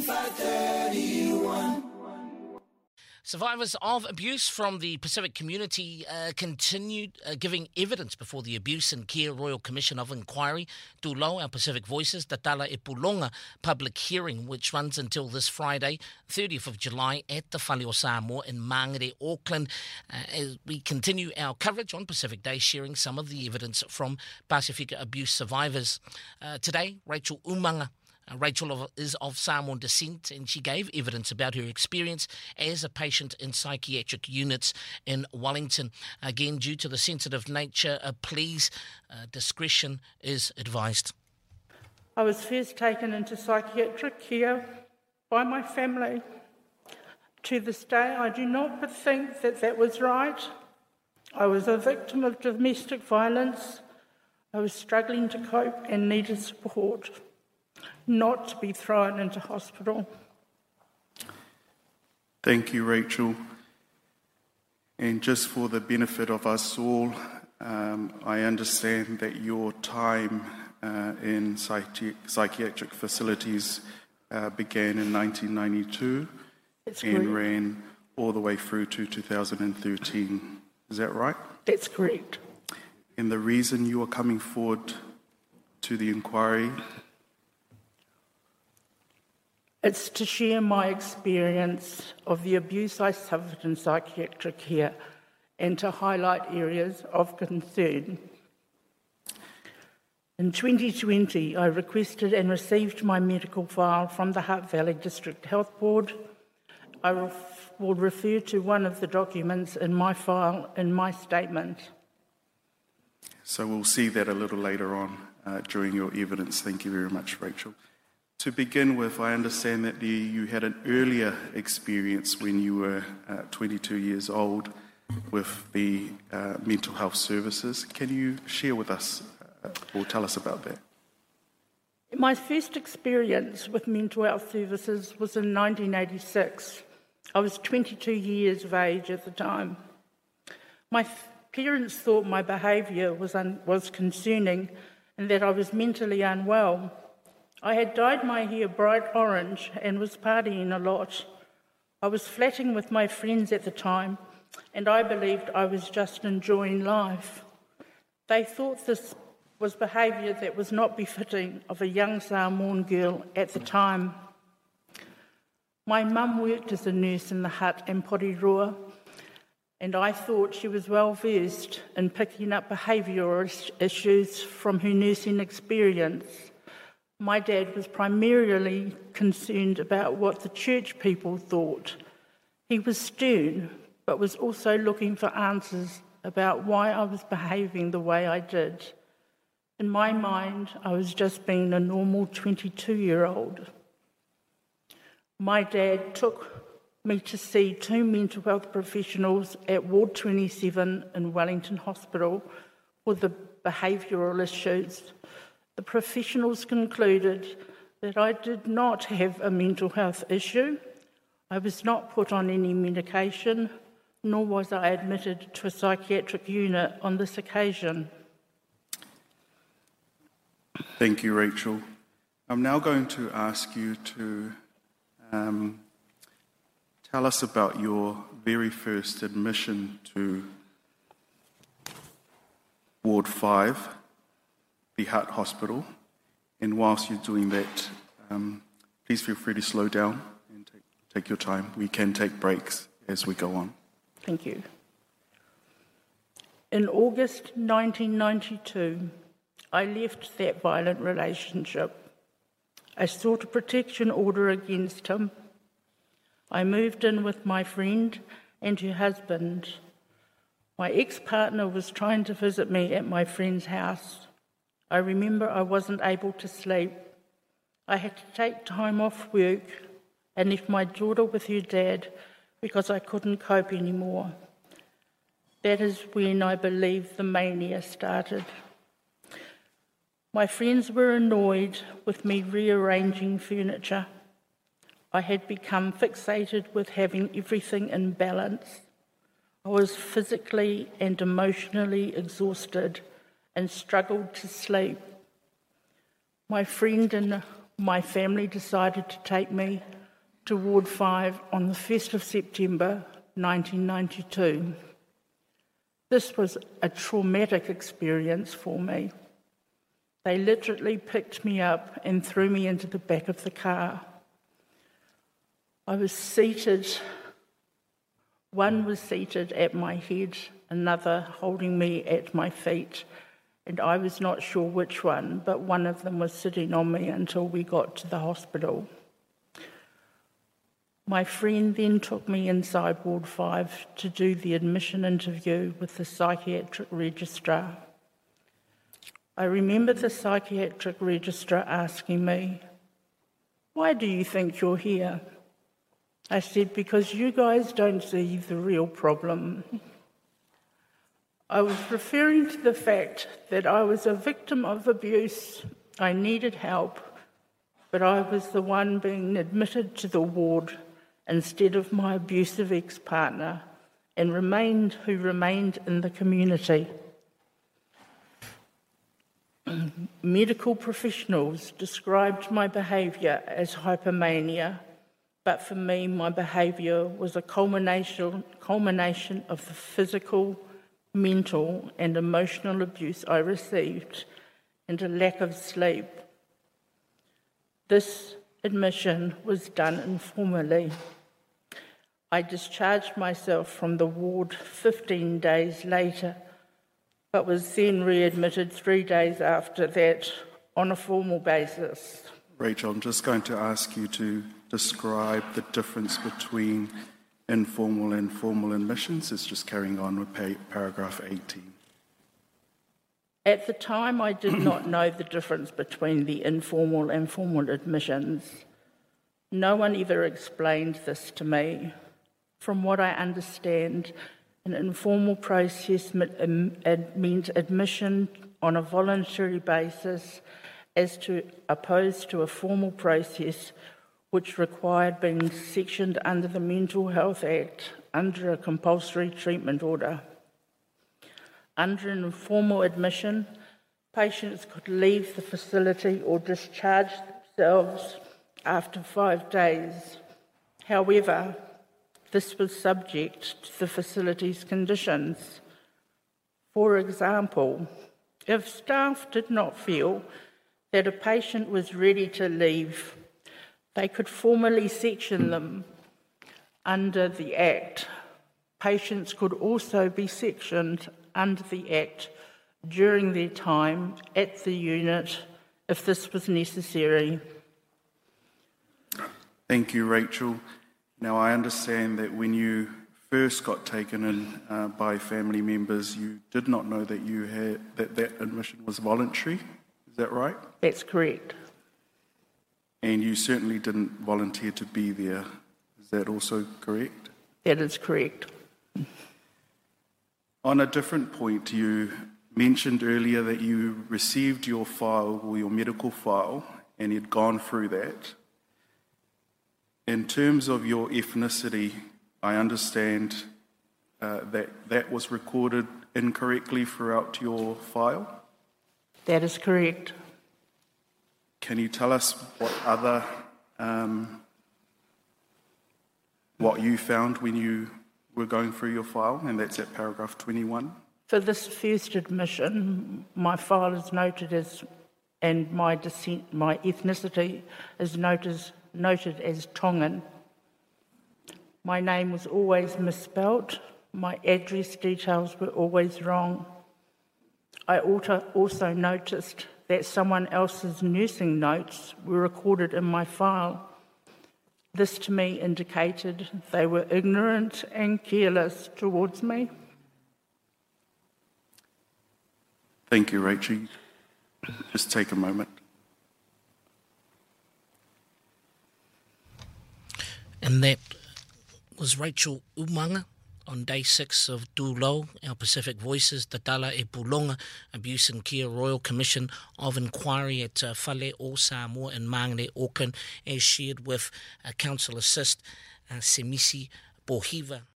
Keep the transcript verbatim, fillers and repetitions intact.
five thirty-one. Survivors of abuse from the Pacific community uh, continued uh, giving evidence before the Abuse and Care Royal Commission of Inquiry. Tūlau, our Pacific Voices, Tatala e Pulonga public hearing, which runs until this Friday, thirtieth of July, at the Whale o Samoa in Mangere, Auckland. Uh, as we continue our coverage on Pacific Day, sharing some of the evidence from Pasifika abuse survivors. Uh, today, Rachel Umanga. Uh, Rachel of, is of Samoan descent, and she gave evidence about her experience as a patient in psychiatric units in Wellington. Again, due to the sensitive nature, uh, please, uh, discretion is advised. I was first taken into psychiatric care by my family. To this day, I do not think that that was right. I was a victim of domestic violence. I was struggling to cope and needed support, not to be thrown into hospital. Thank you, Rachel. And just for the benefit of us all, um, I understand that your time uh, in psychi- psychiatric facilities uh, began in nineteen ninety-two That's and correct. ran all the way through to two thousand thirteen. Is that right? That's correct. And the reason you are coming forward to the inquiry? It's to share my experience of the abuse I suffered in psychiatric care and to highlight areas of concern. In twenty twenty, I requested and received my medical file from the Hutt Valley District Health Board. I ref- will refer to one of the documents in my file in my statement. So we'll see that a little later on uh, during your evidence. Thank you very much, Rachel. To begin with, I understand that the, you had an earlier experience when you were uh, twenty-two years old with the uh, mental health services. Can you share with us uh, or tell us about that? My first experience with mental health services was in nineteen eighty-six. I was twenty-two years of age at the time. My f- parents thought my behaviour was, un- was concerning and that I was mentally unwell. I had dyed my hair bright orange and was partying a lot. I was flatting with my friends at the time, and I believed I was just enjoying life. They thought this was behaviour that was not befitting of a young Samoan girl at the time. My mum worked as a nurse in the hut in Porirua, and I thought she was well versed in picking up behavioural issues from her nursing experience. My dad was primarily concerned about what the church people thought. He was stern, but was also looking for answers about why I was behaving the way I did. In my mind, I was just being a normal twenty-two-year-old. My dad took me to see two mental health professionals at Ward twenty-seven in Wellington Hospital with the behavioural issues. The professionals concluded that I did not have a mental health issue. I was not put on any medication, nor was I admitted to a psychiatric unit on this occasion. Thank you, Rachel. I'm now going to ask you to um, tell us about your very first admission to Ward five, the Hutt Hospital. And whilst you're doing that, um, please feel free to slow down and take, take your time. We can take breaks as we go on. Thank you. In August nineteen ninety-two, I left that violent relationship. I sought a protection order against him. I moved in with my friend and her husband. My ex-partner was trying to visit me at my friend's house. I remember I wasn't able to sleep. I had to take time off work and left my daughter with her dad because I couldn't cope anymore. That is when I believe the mania started. My friends were annoyed with me rearranging furniture. I had become fixated with having everything in balance. I was physically and emotionally exhausted and struggled to sleep. My friend and my family decided to take me to Ward five on the first of September nineteen ninety-two. This was a traumatic experience for me. They literally picked me up and threw me into the back of the car. I was seated, one was seated at my head, another holding me at my feet, and I was not sure which one, but one of them was sitting on me until we got to the hospital. My friend then took me inside Ward five to do the admission interview with the psychiatric registrar. I remember the psychiatric registrar asking me, "Why do you think you're here?" I said, "Because you guys don't see the real problem." I was referring to the fact that I was a victim of abuse. I needed help, but I was the one being admitted to the ward instead of my abusive ex-partner, and remained who remained in the community. Medical professionals described my behaviour as hypomania, but for me, my behaviour was a culmination, culmination of the physical, mental and emotional abuse I received and a lack of sleep. This admission was done informally. I discharged myself from the ward fifteen days later, but was then readmitted three days after that on a formal basis. Rachel, I'm just going to ask you to describe the difference between informal and formal admissions. It's just carrying on with pa- paragraph eighteen. At the time, I did not know the difference between the informal and formal admissions. No one ever explained this to me. From what I understand, an informal process means admission on a voluntary basis as to opposed to a formal process which required being sectioned under the Mental Health Act under a compulsory treatment order. Under an informal admission, patients could leave the facility or discharge themselves after five days. However, this was subject to the facility's conditions. For example, if staff did not feel that a patient was ready to leave, they could formally section them under the Act. Patients could also be sectioned under the Act during their time at the unit if this was necessary. Thank you, Rachel. Now, I understand that when you first got taken in uh, by family members, you did not know that you had that that admission was voluntary. Is that right? That's correct. And you certainly didn't volunteer to be there. Is that also correct? That is correct. On a different point, you mentioned earlier that you received your file or your medical file and you'd gone through that. In terms of your ethnicity, I understand uh, that that was recorded incorrectly throughout your file. That is correct. Can you tell us what other, um, what you found when you were going through your file? And that's at paragraph twenty-one. For this first admission, my file is noted as, and my descent, my ethnicity is noted, noted as Tongan. My name was always misspelt. My address details were always wrong. I also noticed that someone else's nursing notes were recorded in my file. This to me indicated they were ignorant and careless towards me. Thank you, Rachel. Just take a moment. And that was Rachel Umanga on day six of Dulo, our Pacific Voices, Te Tala e Pulonga, Abuse and Care Royal Commission of Inquiry at uh, Whale o Samoa in Mangere, Auckland, as shared with uh, Council Assist uh, Semisi Bohiva.